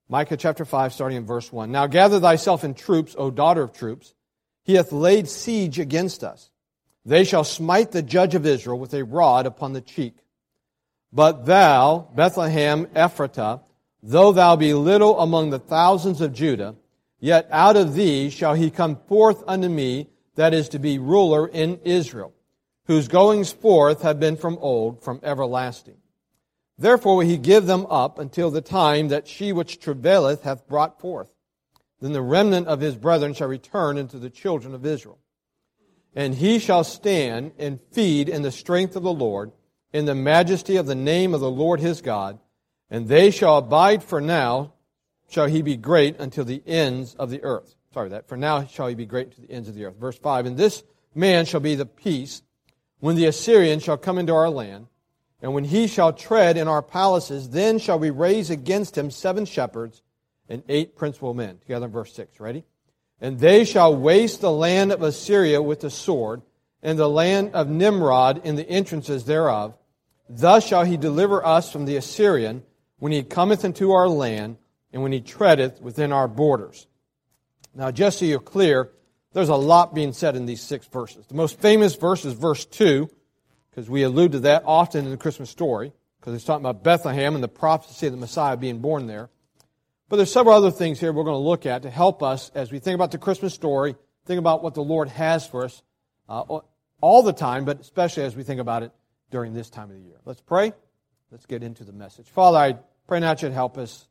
Micah chapter 5, starting in verse 1. Now gather thyself in troops, O daughter of troops. He hath laid siege against us. They shall smite the judge of Israel with a rod upon the cheek. But thou, Bethlehem Ephratah, though thou be little among the thousands of Judah, yet out of thee shall he come forth unto me, that is to be ruler in Israel, whose goings forth have been from old, from everlasting. Therefore will he give them up until the time that she which travaileth hath brought forth. Then the remnant of his brethren shall return into the children of Israel. And he shall stand and feed in the strength of the Lord, in the majesty of the name of the Lord his God, and they shall abide for now, shall he be great until the ends of the earth. For now shall he be great to the ends of the earth. Verse 5, and this man shall be the peace, when the Assyrian shall come into our land, and when he shall tread in our palaces, then shall we raise against him 7 shepherds and 8 principal men. Together in verse 6, ready? And they shall waste the land of Assyria with the sword, and the land of Nimrod in the entrances thereof. Thus shall he deliver us from the Assyrian, when he cometh into our land, and when he treadeth within our borders. Now, just so you're clear, there's a lot being said in these 6 verses. The most famous verse is verse 2, because we allude to that often in the Christmas story, because it's talking about Bethlehem and the prophecy of the Messiah being born there. But there's several other things here we're going to look at to help us as we think about the Christmas story, think about what the Lord has for us all the time, but especially as we think about it during this time of the year. Let's pray. Let's get into the message. Father, I pray now that you'd help us.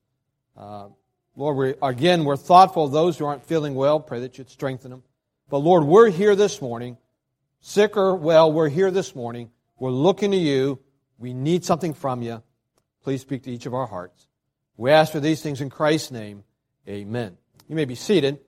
Lord, we're thoughtful of those who aren't feeling well. Pray that you'd strengthen them. But Lord, we're here this morning. Sick or well, we're here this morning. We're looking to you. We need something from you. Please speak to each of our hearts. We ask for these things in Christ's name. Amen. You may be seated.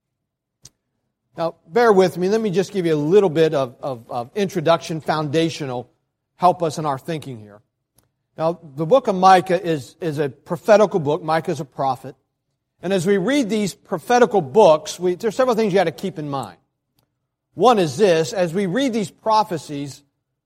Now, bear with me. Let me just give you a little bit of introduction, foundational, help us in our thinking here. Now, the book of Micah is a prophetical book. Micah is a prophet. And as we read these prophetical books, there's several things you got to keep in mind. One is this: as we read these prophecies,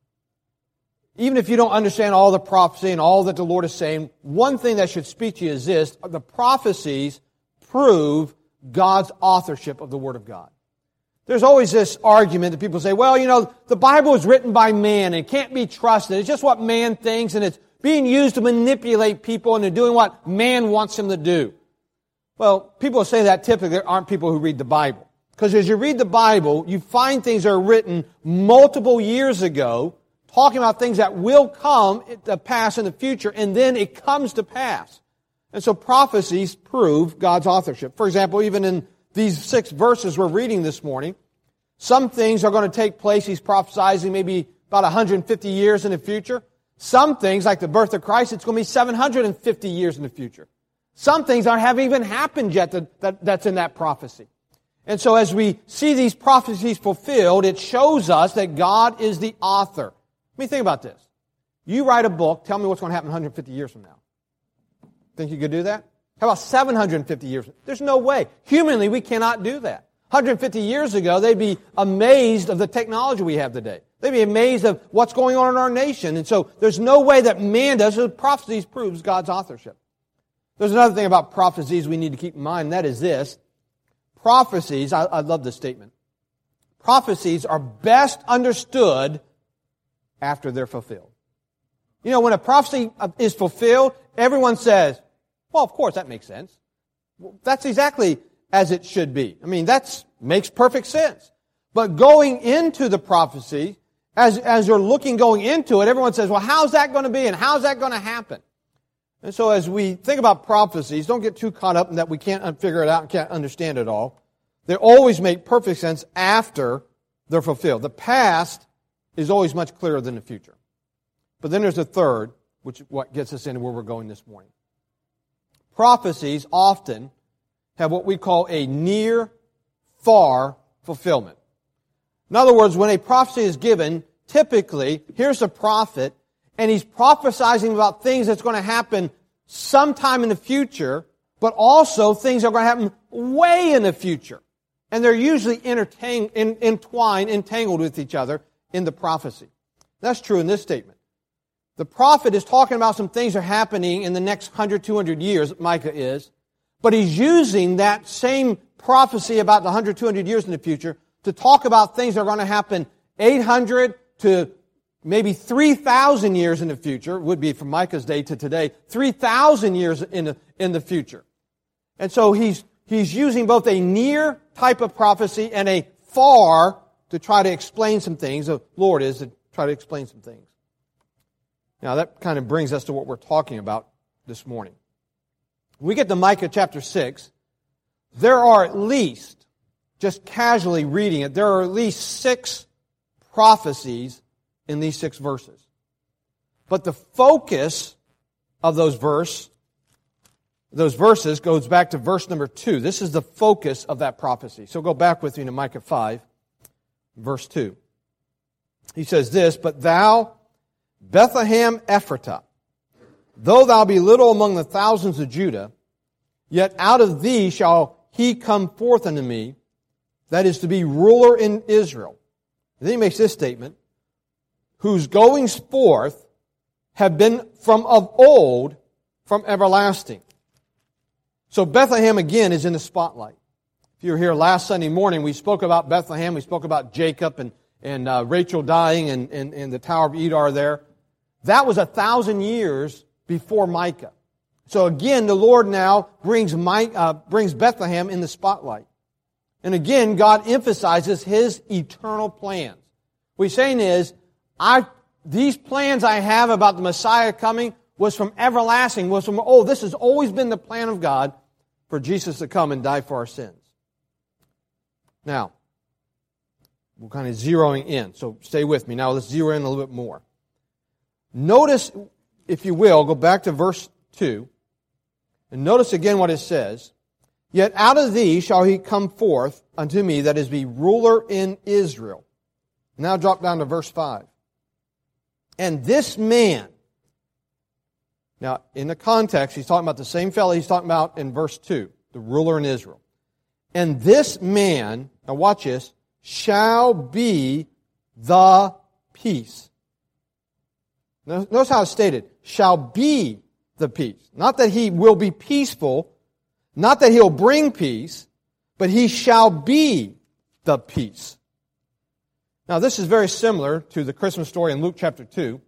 even if you don't understand all the prophecy and all that the Lord is saying, one thing that should speak to you is this: the prophecies prove God's authorship of the Word of God. There's always this argument that people say, well, the Bible is written by man and it can't be trusted. It's just what man thinks, and it's being used to manipulate people into doing what man wants them to do. Well, people who say that typically aren't people who read the Bible. Because as you read the Bible, you find things that are written multiple years ago, talking about things that will come to pass in the future, and then it comes to pass. And so prophecies prove God's authorship. For example, even in these 6 verses we're reading this morning, some things are going to take place. He's prophesying maybe about 150 years in the future. Some things, like the birth of Christ, it's going to be 750 years in the future. Some things haven't even happened yet that's in that prophecy. And so as we see these prophecies fulfilled, it shows us that God is the author. Let me think about this. You write a book, tell me what's going to happen 150 years from now. Think you could do that? How about 750 years? There's no way. Humanly, we cannot do that. 150 years ago, they'd be amazed of the technology we have today. They'd be amazed of what's going on in our nation. And so there's no way that man does. So prophecies proves God's authorship. There's another thing about prophecies we need to keep in mind, and that is this. Prophecies, I love this statement. Prophecies are best understood after they're fulfilled. When a prophecy is fulfilled, everyone says, well, of course, that makes sense. Well, that's exactly as it should be. That makes perfect sense. But going into the prophecy, as you're going into it, everyone says, well, how's that going to be and how's that going to happen? And so as we think about prophecies, don't get too caught up in that we can't figure it out and can't understand it all. They always make perfect sense after they're fulfilled. The past is always much clearer than the future. But then there's a third, which is what gets us into where we're going this morning. Prophecies often have what we call a near-far fulfillment. In other words, when a prophecy is given, typically, here's a prophet, and he's prophesying about things that's going to happen sometime in the future, but also things that are going to happen way in the future. And they're usually entangled with each other in the prophecy. That's true in this statement. The prophet is talking about some things that are happening in the next 100, 200 years, Micah is. But he's using that same prophecy about the 100, 200 years in the future to talk about things that are going to happen 800 to maybe 3,000 years in the future, would be from Micah's day to today, 3,000 years in the future. And so he's using both a near type of prophecy and a far to try to explain some things. The Lord is to try to explain some things. Now that kind of brings us to what we're talking about this morning. When we get to Micah chapter 6, there are at least, just casually reading it, there are at least 6 prophecies in these 6 verses. But the focus of those verses goes back to verse number 2. This is the focus of that prophecy. So go back with me to Micah 5, verse 2. He says this, "But thou, Bethlehem Ephratah, though thou be little among the thousands of Judah, yet out of thee shall he come forth unto me, that is to be ruler in Israel." And then he makes this statement, "whose goings forth have been from of old, from everlasting." So Bethlehem again is in the spotlight. If you were here last Sunday morning, we spoke about Bethlehem, we spoke about Jacob and Rachel dying and the Tower of Edar there. That was 1,000 years before Micah. So again, the Lord now brings Bethlehem in the spotlight. And again, God emphasizes His eternal plans. What He's saying is, these plans I have about the Messiah coming was from everlasting, was from, this has always been the plan of God for Jesus to come and die for our sins. Now, we're kind of zeroing in, so stay with me. Now let's zero in a little bit more. Notice, if you will, go back to verse 2, and notice again what it says. "Yet out of thee shall he come forth unto me, that is, be ruler in Israel." Now drop down to verse 5. "And this man," now in the context, he's talking about the same fellow he's talking about in verse 2, the ruler in Israel. "And this man," now watch this, "shall be the peace." Notice how it's stated, "shall be the peace." Not that he will be peaceful, not that he'll bring peace, but he shall be the peace. Now this is very similar to the Christmas story in Luke chapter 2.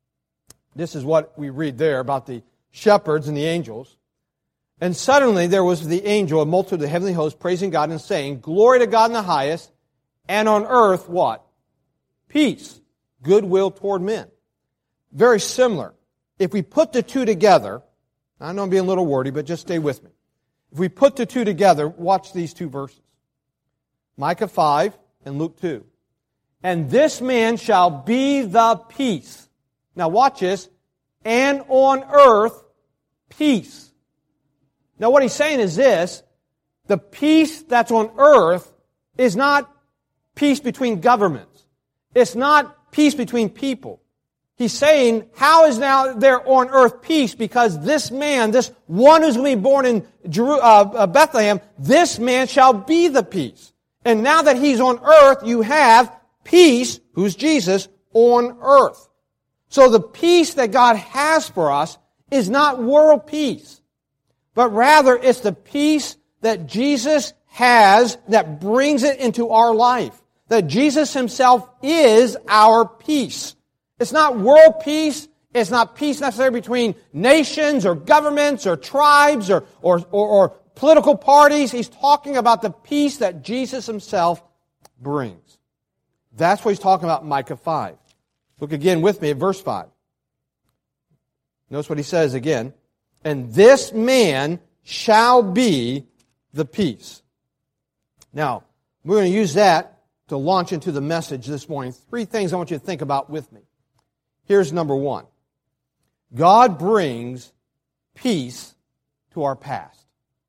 This is what we read there about the shepherds and the angels. "And suddenly there was the angel, a multitude of the heavenly host, praising God and saying, Glory to God in the highest, and on earth," what? "Peace, goodwill toward men." Very similar. If we put the two together, I know I'm being a little wordy, but just stay with me. If we put the two together, watch these 2 verses. Micah 5 and Luke 2. "And this man shall be the peace." Now watch this. "And on earth, peace." Now what he's saying is this. The peace that's on earth is not peace between governments. It's not peace between people. He's saying, how is now there on earth peace? Because this man, this one who's going to be born in Bethlehem, this man shall be the peace. And now that he's on earth, you have peace, who's Jesus, on earth. So the peace that God has for us is not world peace, but rather it's the peace that Jesus has that brings it into our life. That Jesus Himself is our peace. It's not world peace. It's not peace necessarily between nations or governments or tribes or political parties. He's talking about the peace that Jesus Himself brings. That's what he's talking about in Micah 5. Look again with me at verse 5. Notice what he says again. "And this man shall be the peace." Now, we're going to use that to launch into the message this morning. 3 things I want you to think about with me. Here's number 1. God brings peace to our past.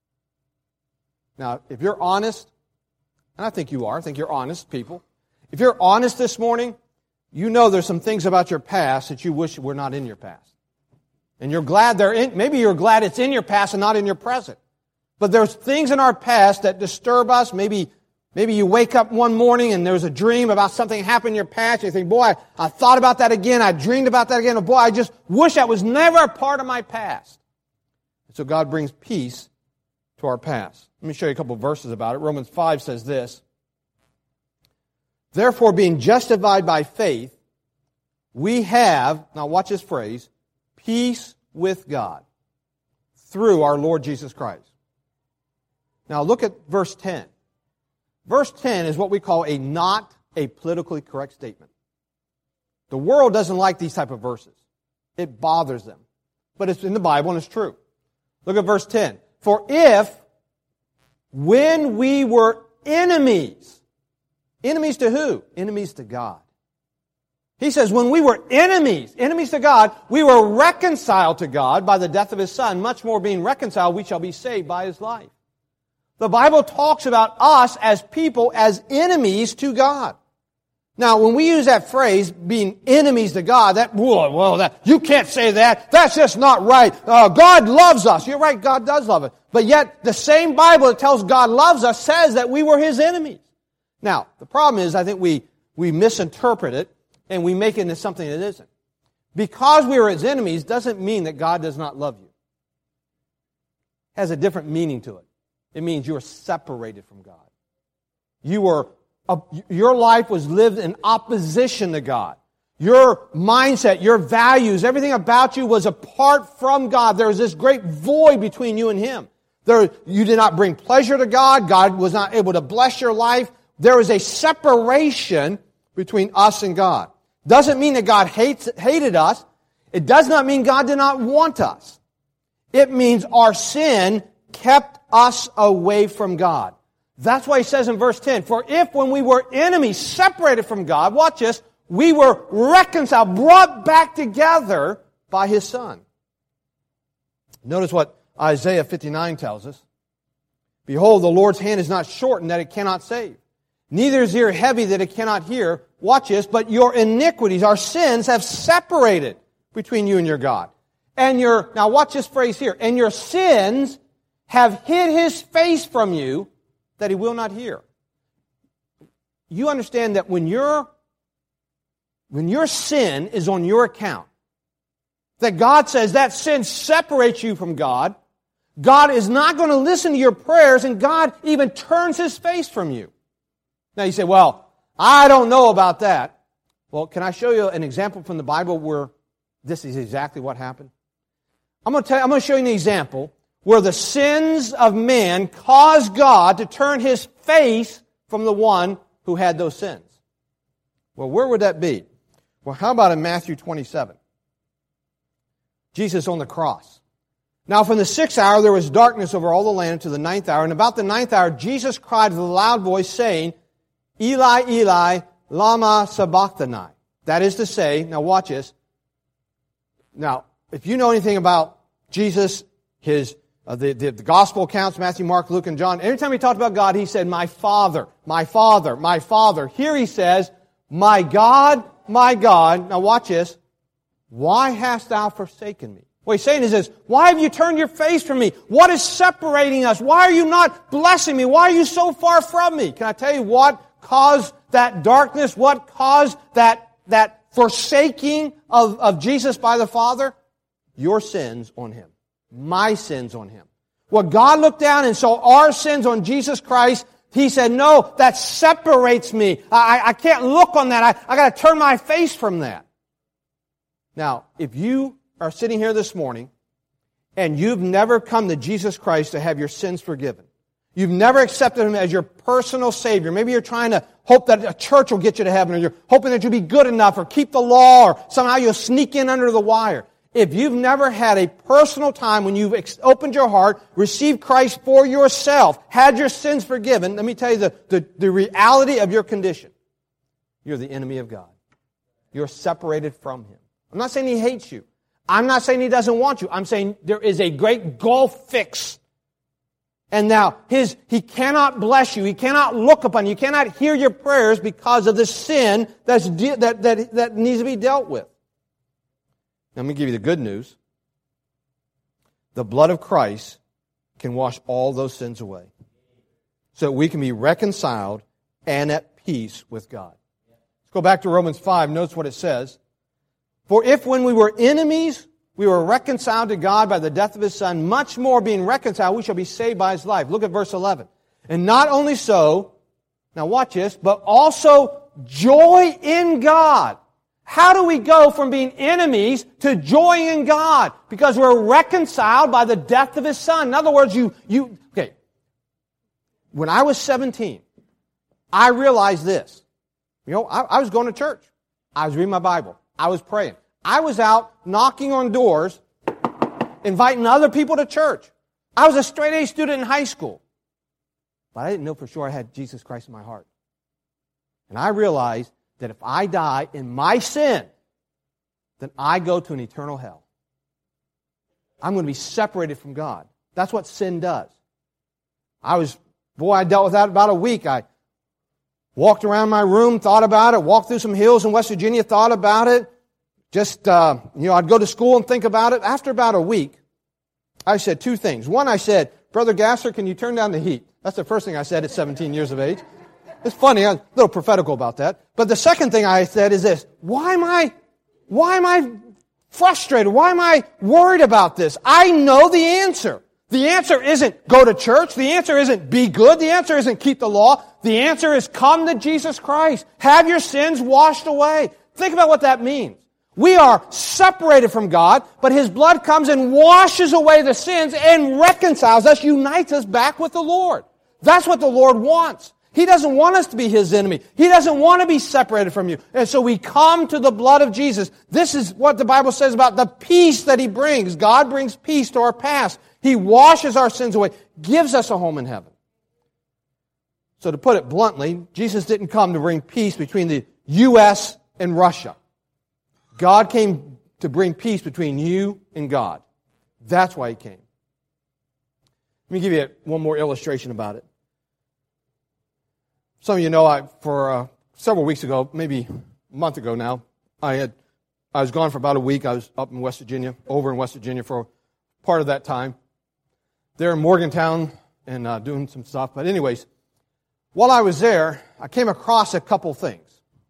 Now, if you're honest, and I think you are, I think you're honest people. If you're honest this morning, you know there's some things about your past that you wish were not in your past. And you're glad they're in, maybe you're glad it's in your past and not in your present. But there's things in our past that disturb us. Maybe you wake up one morning and there's a dream about something happened in your past. You think, boy, I thought about that again. I dreamed about that again. Boy, I just wish that was never a part of my past. And so God brings peace to our past. Let me show you a couple of verses about it. Romans 5 says this, therefore, being justified by faith, we have, now watch this phrase, peace with God through our Lord Jesus Christ. Now look at verse 10. Verse 10 is what we call not a politically correct statement. The world doesn't like these type of verses. It bothers them. But it's in the Bible and it's true. Look at verse 10. For if, when we were enemies, enemies to who? Enemies to God. He says, when we were enemies to God, we were reconciled to God by the death of His Son. Much more being reconciled, we shall be saved by His life. The Bible talks about us as people as enemies to God. Now, when we use that phrase, being enemies to God, you can't say that. That's just not right. God loves us. You're right, God does love us. But yet, the same Bible that tells God loves us says that we were His enemies. Now, the problem is, I think we misinterpret it and we make it into something that isn't. Because we were His enemies doesn't mean that God does not love you. It has a different meaning to it. It means you are separated from God. Your life was lived in opposition to God. Your mindset, your values, everything about you was apart from God. There was this great void between you and Him. You did not bring pleasure to God. God was not able to bless your life. There was a separation between us and God. Doesn't mean that God hated us. It does not mean God did not want us. It means our sin kept us away from God. That's why He says in verse 10, for if when we were enemies, separated from God, watch this, we were reconciled, brought back together by His Son. Notice what Isaiah 59 tells us. Behold, the Lord's hand is not shortened that it cannot save, neither is His ear heavy that it cannot hear. Watch this, but your iniquities, our sins, have separated between you and your God. Now watch this phrase here, and your sins have hid His face from you, that He will not hear. You understand that when your sin is on your account, that God says that sin separates you from God, God is not going to listen to your prayers, and God even turns His face from you. Now you say, well, I don't know about that. Well, can I show you an example from the Bible where this is exactly what happened? I'm going to show you an example where the sins of man caused God to turn His face from the one who had those sins. Well, where would that be? Well, how about in Matthew 27? Jesus on the cross. Now from the 6th hour there was darkness over all the land until the 9th hour, and about the 9th hour Jesus cried with a loud voice, saying, Eli, Eli, lama sabachthani. That is to say, now watch this. Now, if you know anything about Jesus, the gospel accounts, Matthew, Mark, Luke, and John, every time He talked about God, He said, my Father, my Father, my Father. Here He says, my God, now watch this, why hast Thou forsaken me? What He's saying is this, why have you turned your face from me? What is separating us? Why are you not blessing me? Why are you so far from me? Can I tell you what caused that darkness? What caused that forsaking of Jesus by the Father? Your sins on Him. My sins on Him. Well, God looked down and saw our sins on Jesus Christ. He said, no, that separates me. I can't look on that. I got to turn my face from that. Now, if you are sitting here this morning and you've never come to Jesus Christ to have your sins forgiven, you've never accepted Him as your personal Savior, maybe you're trying to hope that a church will get you to heaven, or you're hoping that you'll be good enough or keep the law, or somehow you'll sneak in under the wire. If you've never had a personal time when you've opened your heart, received Christ for yourself, had your sins forgiven, let me tell you the reality of your condition. You're the enemy of God. You're separated from Him. I'm not saying He hates you. I'm not saying He doesn't want you. I'm saying there is a great gulf fix. And now, He cannot bless you. He cannot look upon you. He cannot hear your prayers because of the sin that needs to be dealt with. Now, let me give you the good news. The blood of Christ can wash all those sins away, so that we can be reconciled and at peace with God. Let's go back to Romans 5. Notice what it says. For if when we were enemies, we were reconciled to God by the death of His Son, much more being reconciled, we shall be saved by His life. Look at verse 11. And not only so, now watch this, but also joy in God. How do we go from being enemies to joy in God? Because we're reconciled by the death of His Son. In other words, okay. When I was 17, I realized this. I was going to church. I was reading my Bible. I was praying. I was out knocking on doors, inviting other people to church. I was a straight-A student in high school. But I didn't know for sure I had Jesus Christ in my heart. And I realized that if I die in my sin, then I go to an eternal hell. I'm going to be separated from God. That's what sin does. I dealt with that about a week. I walked around my room, thought about it, walked through some hills in West Virginia, thought about it. Just, I'd go to school and think about it. After about a week, I said two things. One, I said, Brother Gasser, can you turn down the heat? That's the first thing I said at 17 years of age. It's funny, I'm a little prophetical about that. But the second thing I said is this: why am I frustrated? Why am I worried about this? I know the answer. The answer isn't go to church. The answer isn't be good. The answer isn't keep the law. The answer is come to Jesus Christ. Have your sins washed away. Think about what that means. We are separated from God, but His blood comes and washes away the sins and reconciles us, unites us back with the Lord. That's what the Lord wants. He doesn't want us to be His enemy. He doesn't want to be separated from you. And so we come to the blood of Jesus. This is what the Bible says about the peace that He brings. God brings peace to our past. He washes our sins away, gives us a home in heaven. So to put it bluntly, Jesus didn't come to bring peace between the U.S. and Russia. God came to bring peace between you and God. That's why He came. Let me give you one more illustration about it. Some of you know, for several weeks ago, maybe a month ago now, I was gone for about a week. I was up in West Virginia, over in West Virginia for part of that time. There in Morgantown and doing some stuff. But anyways, while I was there, I came across a couple things.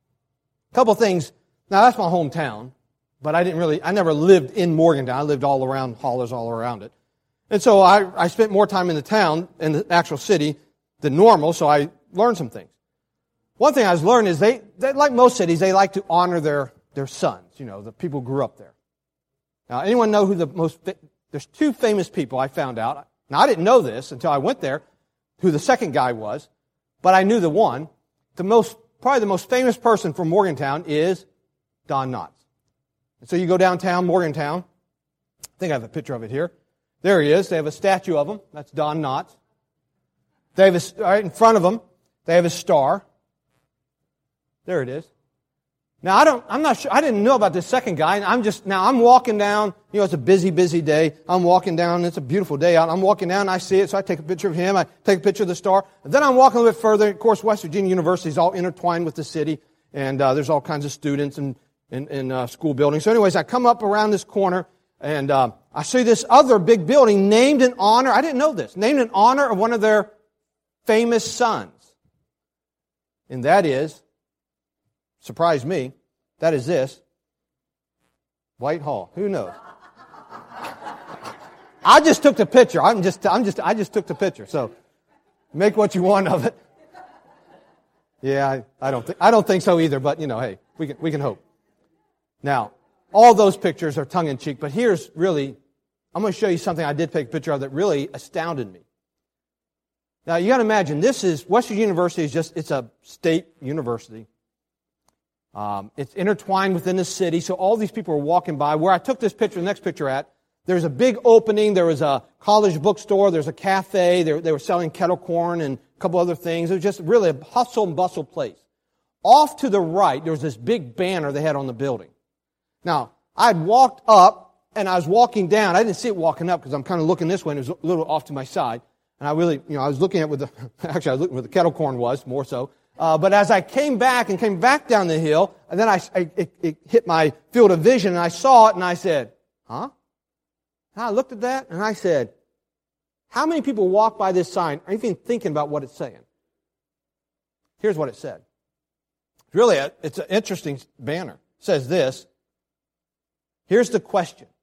Now, that's my hometown, but I never lived in Morgantown. I lived all around, Hollers all around it. And so I spent more time in the town, in the actual city, than normal, so I learned some things. One thing I was learning is they like most cities, they like to honor their sons, the people who grew up there. Now, anyone know who there's two famous people I found out. Now, I didn't know this until I went there, who the second guy was, but I knew the one. Probably the most famous person from Morgantown is Don Knotts. And so you go downtown, Morgantown. I think I have a picture of it here. There he is. They have a statue of him. That's Don Knotts. They have right in front of him, they have a star. There it is. Now, I'm not sure, I didn't know about this second guy. I'm walking down, it's a busy, busy day. I'm walking down, it's a beautiful day out. I'm walking down, I see it, so I take a picture of him, I take a picture of the star. And then I'm walking a little bit further. Of course, West Virginia University is all intertwined with the city, and there's all kinds of students and school buildings. So anyways, I come up around this corner, and I see this other big building named in honor, I didn't know this, named in honor of one of their famous sons. And that is, surprised me, that is this, Whitehall. Who knows? I just took the picture. I just took the picture. So make what you want of it. Yeah, I don't think so either, but hey, we can hope. Now, all those pictures are tongue in cheek, but here's really, I'm going to show you something I did take a picture of that really astounded me. Now, you got to imagine, West Virginia University it's a state university. It's intertwined within the city, so all these people are walking by. Where I took this picture, the next picture at, there's a big opening, there was a college bookstore, there's a cafe, they were selling kettle corn and a couple other things. It was just really a hustle and bustle place. Off to the right, there was this big banner they had on the building. Now, I'd walked up, and I was walking down. I didn't see it walking up because I'm kind of looking this way, and it was a little off to my side. And I really, I was looking at I was looking where the kettle corn was, more so. But as I came back down the hill, and then it hit my field of vision, and I saw it, and I said, huh? And I looked at that, and I said, how many people walk by this sign are even thinking about what it's saying? Here's what it said. Really, it's an interesting banner. It says this. Here's the question.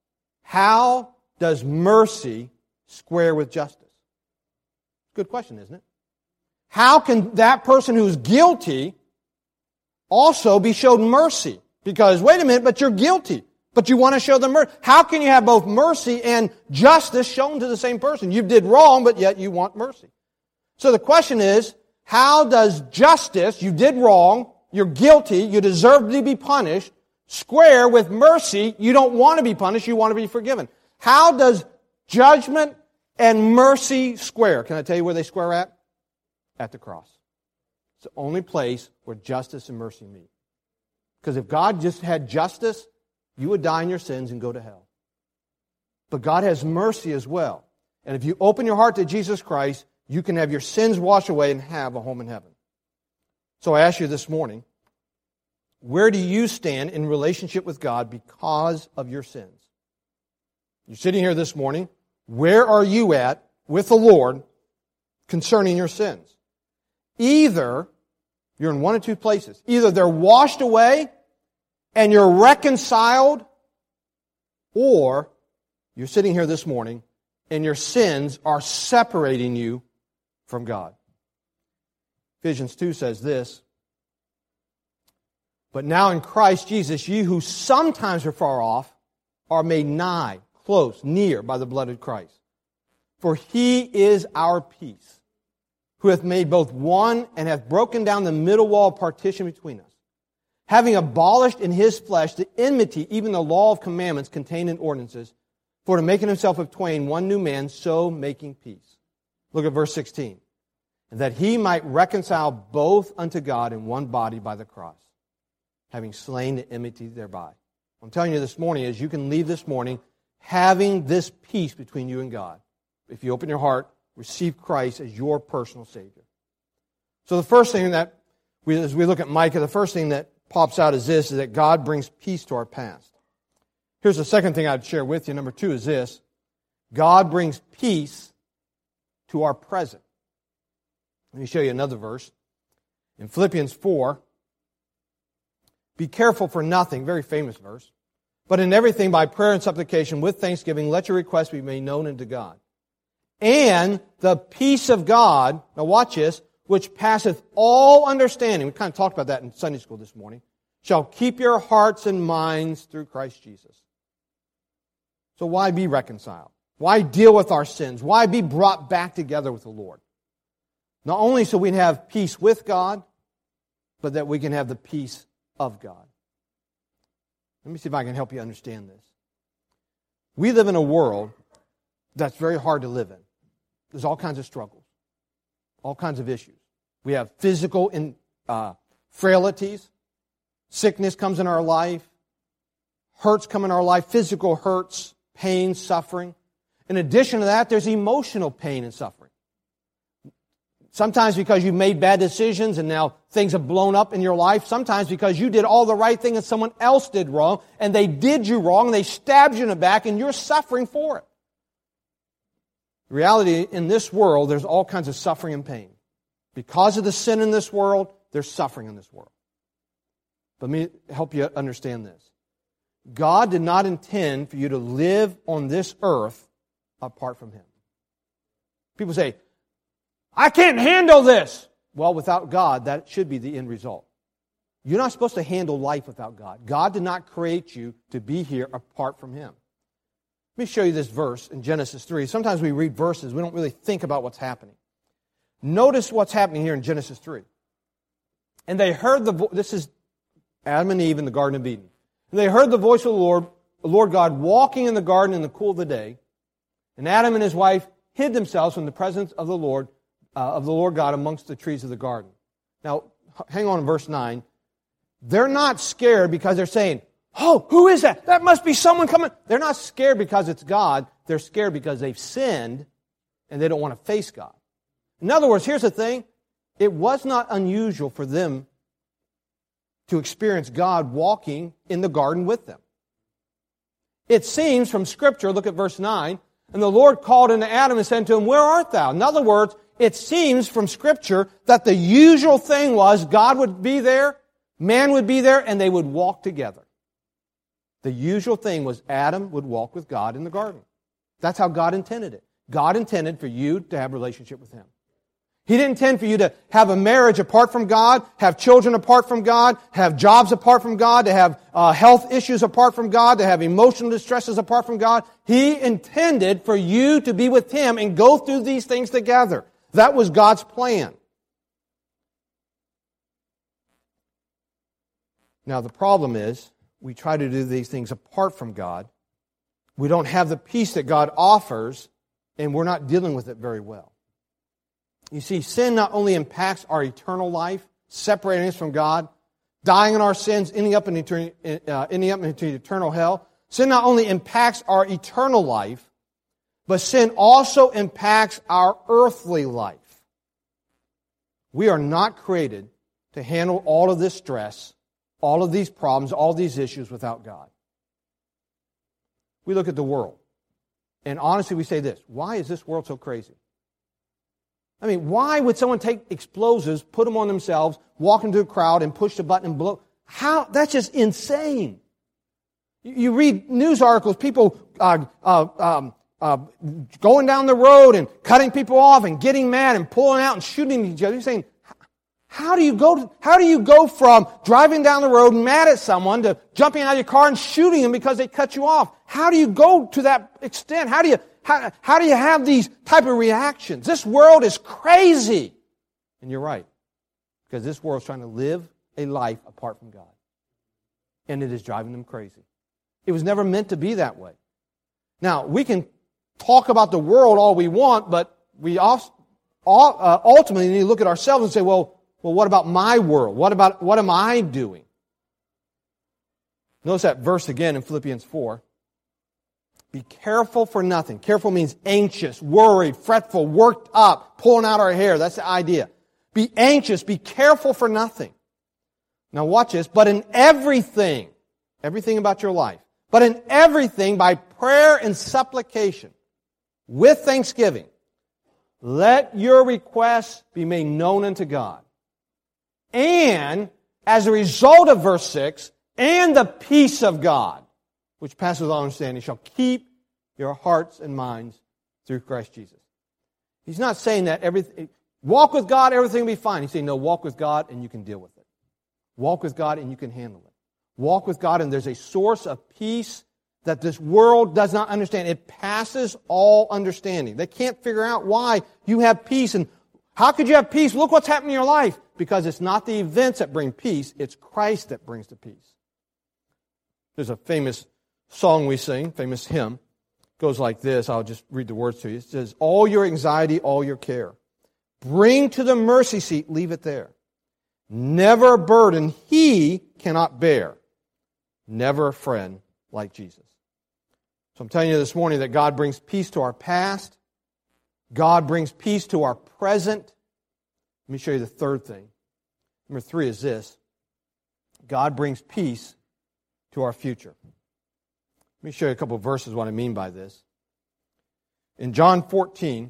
how does mercy square with justice? Good question, isn't it? How can that person who's guilty also be showed mercy? Because, wait a minute, but you're guilty. But you want to show them mercy. How can you have both mercy and justice shown to the same person? You did wrong, but yet you want mercy. So the question is, how does justice, you did wrong, you're guilty, you deserve to be punished, square with mercy, you don't want to be punished, you want to be forgiven? How does judgment and mercy square? Can I tell you where they square at? At the cross. It's the only place where justice and mercy meet. Because if God just had justice, you would die in your sins and go to hell. But God has mercy as well. And if you open your heart to Jesus Christ, you can have your sins washed away and have a home in heaven. So I ask you this morning, where do you stand in relationship with God because of your sins? You're sitting here this morning. Where are you at with the Lord concerning your sins? Either you're in one of two places. Either they're washed away and you're reconciled, or you're sitting here this morning and your sins are separating you from God. Ephesians 2 says this, "But now in Christ Jesus, ye who sometimes were far off are made nigh, close, near by the blood of Christ. For He is our peace, who hath made both one and hath broken down the middle wall of partition between us, having abolished in His flesh the enmity, even the law of commandments contained in ordinances, for to make in Himself of twain one new man, so making peace." Look at verse 16. "And that He might reconcile both unto God in one body by the cross, having slain the enmity thereby." I'm telling you this morning is you can leave this morning having this peace between you and God. If you open your heart, receive Christ as your personal Savior. So the first thing that, as we look at Micah, the first thing that pops out is this, is that God brings peace to our past. Here's the second thing I'd share with you. Number 2 is this. God brings peace to our present. Let me show you another verse. In Philippians 4, "Be careful for nothing," very famous verse, "but in everything by prayer and supplication with thanksgiving, let your requests be made known unto God. And the peace of God," now watch this, "which passeth all understanding," we kind of talked about that in Sunday school this morning, "shall keep your hearts and minds through Christ Jesus." So why be reconciled? Why deal with our sins? Why be brought back together with the Lord? Not only so we can have peace with God, but that we can have the peace of God. Let me see if I can help you understand this. We live in a world that's very hard to live in. There's all kinds of struggles, all kinds of issues. We have physical frailties. Sickness comes in our life. Hurts come in our life. Physical hurts, pain, suffering. In addition to that, there's emotional pain and suffering. Sometimes because you've made bad decisions and now things have blown up in your life. Sometimes because you did all the right thing and someone else did wrong and they did you wrong and they stabbed you in the back and you're suffering for it. The reality, in this world, there's all kinds of suffering and pain. Because of the sin in this world, there's suffering in this world. Let me help you understand this. God did not intend for you to live on this earth apart from Him. People say, "I can't handle this." Well, without God, that should be the end result. You're not supposed to handle life without God. God did not create you to be here apart from Him. Let me show you this verse in Genesis 3. Sometimes we read verses, we don't really think about what's happening. Notice what's happening here in Genesis 3. "And they heard the voice," this is Adam and Eve in the Garden of Eden. "And they heard the voice of the Lord God, walking in the garden in the cool of the day. And Adam and his wife hid themselves from the presence of the Lord God amongst the trees of the garden." Now, hang on in verse 9. They're not scared because they're saying, "Oh, who is that? That must be someone coming." They're not scared because it's God. They're scared because they've sinned and they don't want to face God. In other words, here's the thing. It was not unusual for them to experience God walking in the garden with them. It seems from Scripture, look at verse 9, "And the Lord called unto Adam and said to him, Where art thou?" In other words, it seems from Scripture that the usual thing was God would be there, man would be there, and they would walk together. The usual thing was Adam would walk with God in the garden. That's how God intended it. God intended for you to have a relationship with Him. He didn't intend for you to have a marriage apart from God, have children apart from God, have jobs apart from God, to have health issues apart from God, to have emotional distresses apart from God. He intended for you to be with Him and go through these things together. That was God's plan. Now the problem is, we try to do these things apart from God. We don't have the peace that God offers, and we're not dealing with it very well. You see, sin not only impacts our eternal life, separating us from God, dying in our sins, ending up into eternal hell. Sin not only impacts our eternal life, but sin also impacts our earthly life. We are not created to handle all of this stress, all of these problems, all these issues without God. We look at the world, and honestly we say this: why is this world so crazy? I mean, why would someone take explosives, put them on themselves, walk into a crowd, and push the button and blow? How? That's just insane. You read news articles, people going down the road and cutting people off and getting mad and pulling out and shooting each other. You're saying, how do you go from driving down the road mad at someone to jumping out of your car and shooting them because they cut you off? How do you go to that extent? How do you have these type of reactions? This world is crazy. And you're right. Because this world is trying to live a life apart from God. And it is driving them crazy. It was never meant to be that way. Now, we can talk about the world all we want, but we ultimately need to look at ourselves and say, well, what about my world? What am I doing? Notice that verse again in Philippians 4. Be careful for nothing. Careful means anxious, worried, fretful, worked up, pulling out our hair. That's the idea. Be anxious, be careful for nothing. Now watch this. But in everything about your life, but in everything by prayer and supplication, with thanksgiving, let your requests be made known unto God. And as a result of verse 6, and the peace of God, which passes all understanding, shall keep your hearts and minds through Christ Jesus. He's not saying that walk with God, everything will be fine. He's saying, no, walk with God and you can deal with it. Walk with God and you can handle it. Walk with God and there's a source of peace that this world does not understand. It passes all understanding. They can't figure out why you have peace. And how could you have peace? Look what's happening in your life. Because it's not the events that bring peace, it's Christ that brings the peace. There's a famous song we sing, famous hymn. It goes like this. I'll just read the words to you. It says, all your anxiety, all your care, bring to the mercy seat, leave it there. Never a burden He cannot bear. Never a friend like Jesus. So I'm telling you this morning that God brings peace to our past. God brings peace to our present. Let me show you the third thing. Number 3 is this. God brings peace to our future. Let me show you a couple of verses what I mean by this. In John 14,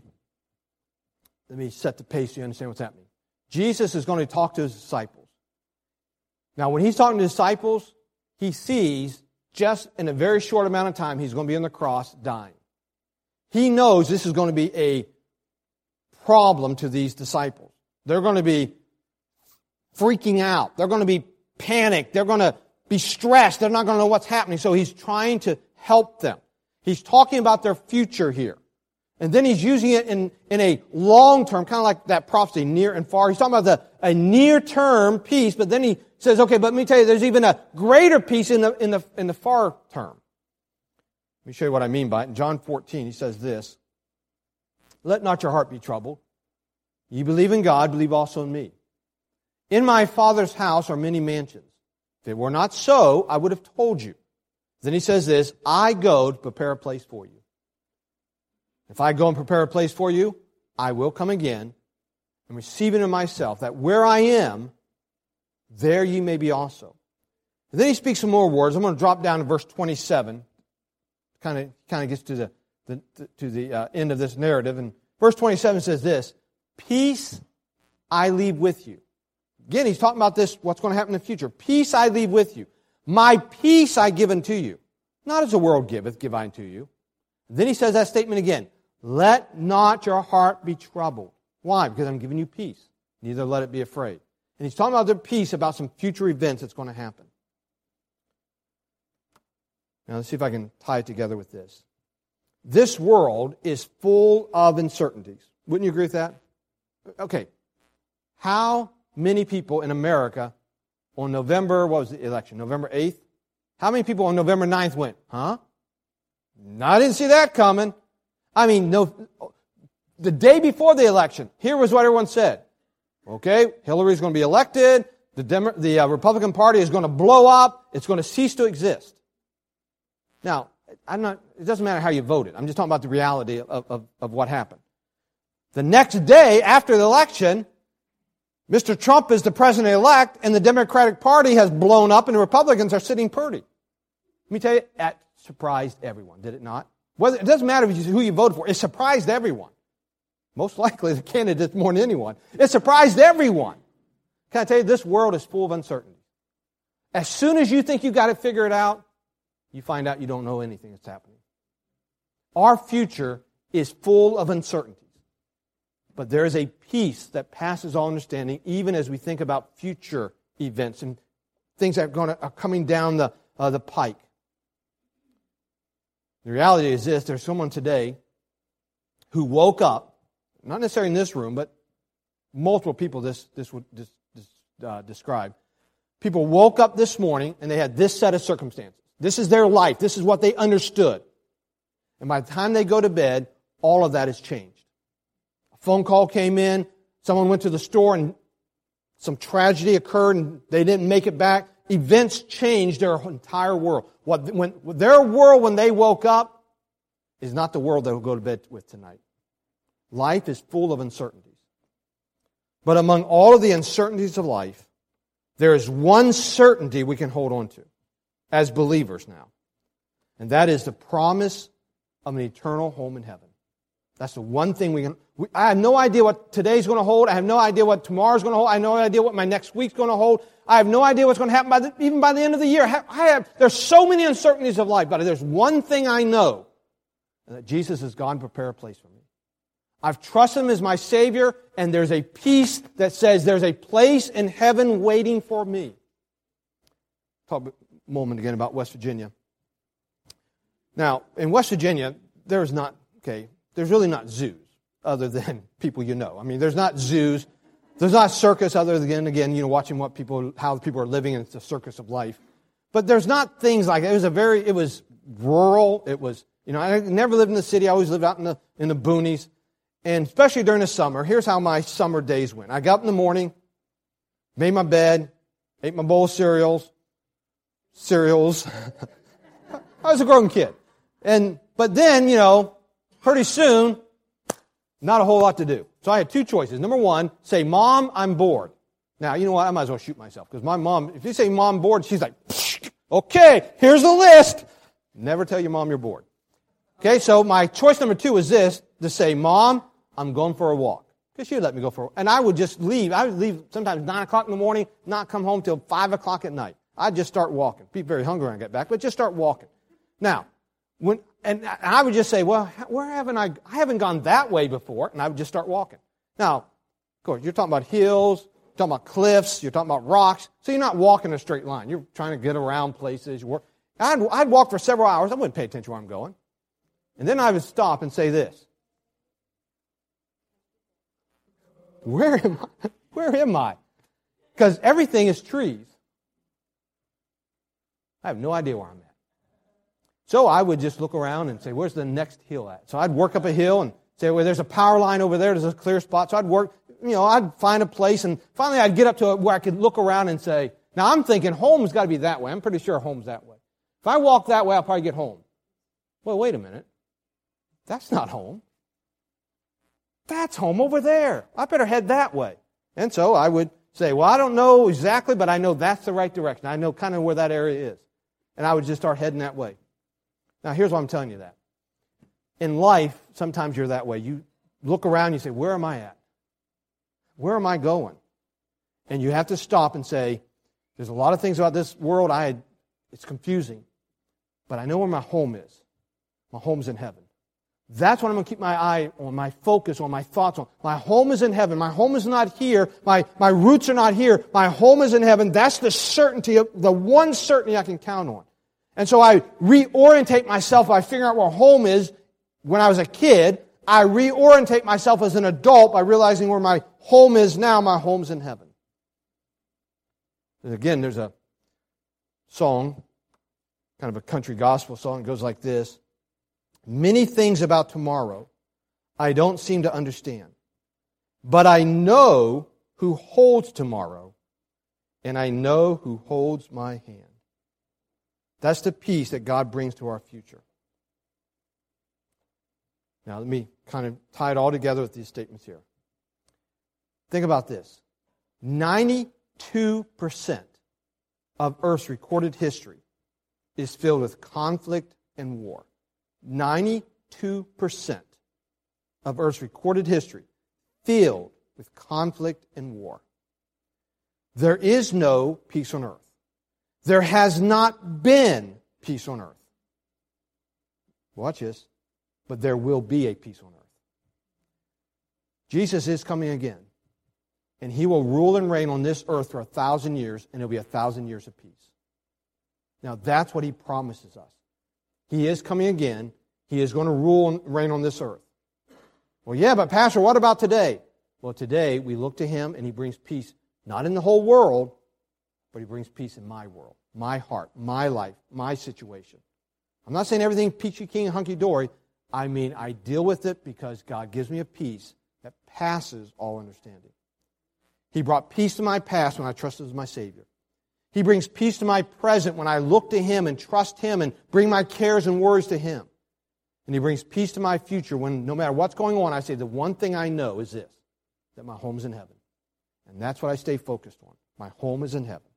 let me set the pace so you understand what's happening. Jesus is going to talk to His disciples. Now, when He's talking to His disciples, He sees just in a very short amount of time He's going to be on the cross dying. He knows this is going to be a problem to these disciples. They're going to be freaking out. They're going to be panicked. They're going to be stressed. They're not going to know what's happening. So He's trying to help them. He's talking about their future here. And then He's using it in a long term, kind of like that prophecy, near and far. He's talking about a near term peace, but then He says, okay, but let me tell you, there's even a greater peace in the far term. Let me show you what I mean by it. In John 14, He says this, let not your heart be troubled. You believe in God, believe also in me. In my Father's house are many mansions. If it were not so, I would have told you. Then He says this, I go to prepare a place for you. If I go and prepare a place for you, I will come again and receive it in myself, that where I am, there ye may be also. And then He speaks some more words. I'm going to drop down to verse 27. Kind of gets to the end of this narrative. And verse 27 says this, peace I leave with you. Again, He's talking about this, what's going to happen in the future. Peace I leave with you. My peace I give unto you. Not as the world giveth, give I unto you. Then he says that statement again. Let not your heart be troubled. Why? Because I'm giving you peace. Neither let it be afraid. And he's talking about their peace, about some future events that's going to happen. Now let's see if I can tie it together with this. This world is full of uncertainties. Wouldn't you agree with that? Okay. How many people in America on November, what was the election? November 8th? How many people on November 9th went, huh? No, I didn't see that coming. I mean, no, the day before the election, here was what everyone said. Okay, Hillary's going to be elected. The Republican Party is going to blow up. It's going to cease to exist. Now, it doesn't matter how you voted. I'm just talking about the reality of what happened. The next day after the election, Mr. Trump is the president-elect, and the Democratic Party has blown up, and the Republicans are sitting pretty. Let me tell you, that surprised everyone, did it not? It doesn't matter who you voted for. It surprised everyone. Most likely the candidates more than anyone. It surprised everyone. Can I tell you, this world is full of uncertainty. As soon as you think you got it figured out, you find out you don't know anything that's happening. Our future is full of uncertainties. But there is a peace that passes all understanding, even as we think about future events and things that are coming down the pike. The reality is this: there's someone today who woke up, not necessarily in this room, but multiple people this would describe. People woke up this morning and they had this set of circumstances. This is their life. This is what they understood. And by the time they go to bed, all of that has changed. A phone call came in. Someone went to the store and some tragedy occurred and they didn't make it back. Events changed their entire world. Their world when they woke up is not the world they'll go to bed with tonight. Life is full of uncertainties. But among all of the uncertainties of life, there is one certainty we can hold on to as believers now. And that is the promise of an eternal home in heaven. That's the one thing I have no idea what today's going to hold. I have no idea what tomorrow's going to hold. I have no idea what my next week's going to hold. I have no idea what's going to happen even by the end of the year. There's so many uncertainties of life, but there's one thing I know, and that Jesus has gone to prepare a place for me. I've trusted Him as my Savior, and there's a peace that says there's a place in heaven waiting for me. Talk a moment again about West Virginia. Now, in West Virginia, there's really not zoos other than people you know. I mean, there's not zoos. There's not circus other than, again, watching how people are living, and it's a circus of life. But there's not things like that. It was rural. It was, I never lived in the city. I always lived out in the boonies. And especially during the summer, here's how my summer days went. I got up in the morning, made my bed, ate my bowl of cereals. I was a grown kid. But then, pretty soon, not a whole lot to do. So I had two choices. Number one, say, Mom, I'm bored. Now, you know what? I might as well shoot myself. Because my mom, if you say Mom bored, she's like, okay, here's the list. Never tell your mom you're bored. Okay, so my choice number two is this, to say, Mom, I'm going for a walk. Because she would let me go for a walk. And I would just leave. I would leave sometimes 9 o'clock in the morning, not come home till 5 o'clock at night. I'd just start walking. Be very hungry when I get back, but just start walking. Now, and I would just say, well, where haven't I haven't gone that way before, and I would just start walking. Now, of course, you're talking about hills, you're talking about cliffs, you're talking about rocks, so you're not walking in a straight line. You're trying to get around places. I'd walk for several hours. I wouldn't pay attention where I'm going. And then I would stop and say this. Where am I? Because everything is trees. I have no idea where I'm at. So I would just look around and say, where's the next hill at? So I'd work up a hill and say, well, there's a power line over there. There's a clear spot. So I'd work, I'd find a place. And finally I'd get up to where I could look around and say, now I'm thinking home's got to be that way. I'm pretty sure home's that way. If I walk that way, I'll probably get home. Well, wait a minute. That's not home. That's home over there. I better head that way. And so I would say, well, I don't know exactly, but I know that's the right direction. I know kind of where that area is. And I would just start heading that way. Now, here's why I'm telling you that. In life, sometimes you're that way. You look around and you say, where am I at? Where am I going? And you have to stop and say, there's a lot of things about this world I It's confusing. But I know where my home is. My home's in heaven. That's what I'm going to keep my eye on, my focus on, my thoughts on. My home is in heaven. My home is not here. My roots are not here. My home is in heaven. That's the certainty, the one certainty I can count on. And so I reorientate myself by figuring out where home is. When I was a kid, I reorientate myself as an adult by realizing where my home is now. My home's in heaven. And again, there's a song, kind of a country gospel song. It goes like this. Many things about tomorrow I don't seem to understand, but I know who holds tomorrow, and I know who holds my hand. That's the peace that God brings to our future. Now, let me kind of tie it all together with these statements here. Think about this. 92% of Earth's recorded history is filled with conflict and war. 92% of Earth's recorded history filled with conflict and war. There is no peace on earth. There has not been peace on earth. Watch this. But there will be a peace on earth. Jesus is coming again. And He will rule and reign on this earth for 1,000 years, and it'll be 1,000 years of peace. Now that's what He promises us. He is coming again. He is going to rule and reign on this earth. Well, yeah, but Pastor, what about today? Well, today we look to Him and He brings peace, not in the whole world, but He brings peace in my world, my heart, my life, my situation. I'm not saying everything peachy keen, hunky-dory. I mean, I deal with it because God gives me a peace that passes all understanding. He brought peace to my past when I trusted as my Savior. He brings peace to my present when I look to Him and trust Him and bring my cares and worries to Him. And He brings peace to my future when no matter what's going on, I say the one thing I know is this, that my home's in heaven. And that's what I stay focused on. My home is in heaven.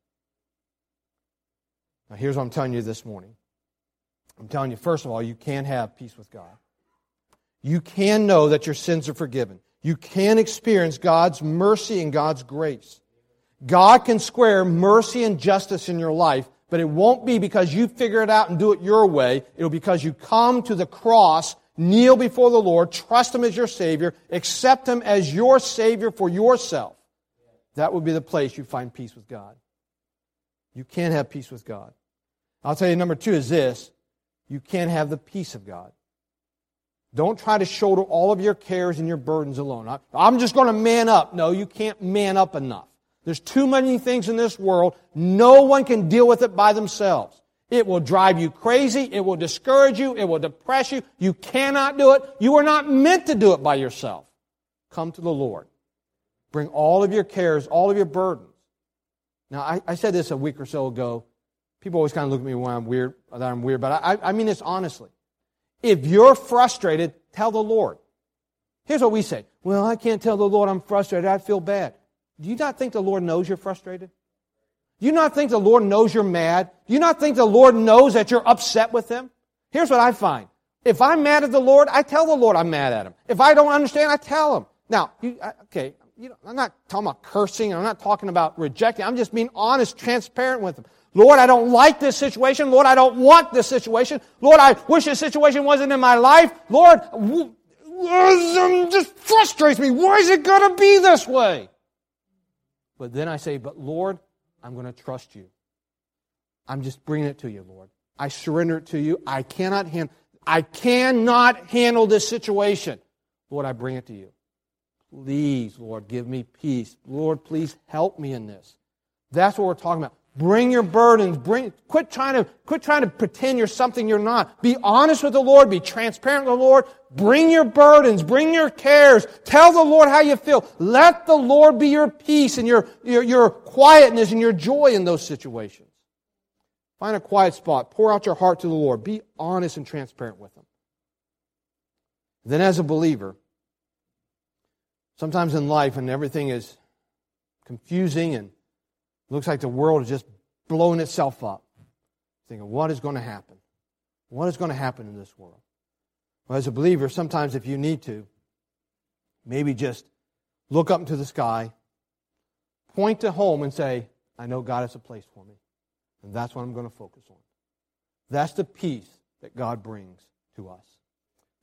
Now here's what I'm telling you this morning. I'm telling you, first of all, you can have peace with God. You can know that your sins are forgiven. You can experience God's mercy and God's grace. God can square mercy and justice in your life, but it won't be because you figure it out and do it your way. It'll be because you come to the cross, kneel before the Lord, trust Him as your Savior, accept Him as your Savior for yourself. That would be the place you find peace with God. You can have peace with God. I'll tell you, number two is this. You can have the peace of God. Don't try to shoulder all of your cares and your burdens alone. I'm just going to man up. No, you can't man up enough. There's too many things in this world. No one can deal with it by themselves. It will drive you crazy. It will discourage you. It will depress you. You cannot do it. You are not meant to do it by yourself. Come to the Lord. Bring all of your cares, all of your burdens. Now, I said this a week or so ago. People always kind of look at me when I'm weird, but I mean this honestly. If you're frustrated, tell the Lord. Here's what we say. Well, I can't tell the Lord I'm frustrated. I feel bad. Do you not think the Lord knows you're frustrated? Do you not think the Lord knows you're mad? Do you not think the Lord knows that you're upset with Him? Here's what I find. If I'm mad at the Lord, I tell the Lord I'm mad at Him. If I don't understand, I tell Him. Now, I'm not talking about cursing. I'm not talking about rejecting. I'm just being honest, transparent with Him. Lord, I don't like this situation. Lord, I don't want this situation. Lord, I wish this situation wasn't in my life. Lord, it just frustrates me. Why is it going to be this way? But then I say, but Lord, I'm going to trust You. I'm just bringing it to You, Lord. I surrender it to You. I cannot handle this situation. Lord, I bring it to You. Please, Lord, give me peace. Lord, please help me in this. That's what we're talking about. Bring your burdens. Quit trying to pretend you're something you're not. Be honest with the Lord. Be transparent with the Lord. Bring your burdens. Bring your cares. Tell the Lord how you feel. Let the Lord be your peace and your quietness and your joy in those situations. Find a quiet spot. Pour out your heart to the Lord. Be honest and transparent with Him. Then as a believer, sometimes in life when everything is confusing and looks like the world is just blowing itself up, thinking, what is going to happen? What is going to happen in this world? Well, as a believer, sometimes if you need to, maybe just look up into the sky, point to home and say, I know God has a place for me. And that's what I'm going to focus on. That's the peace that God brings to us.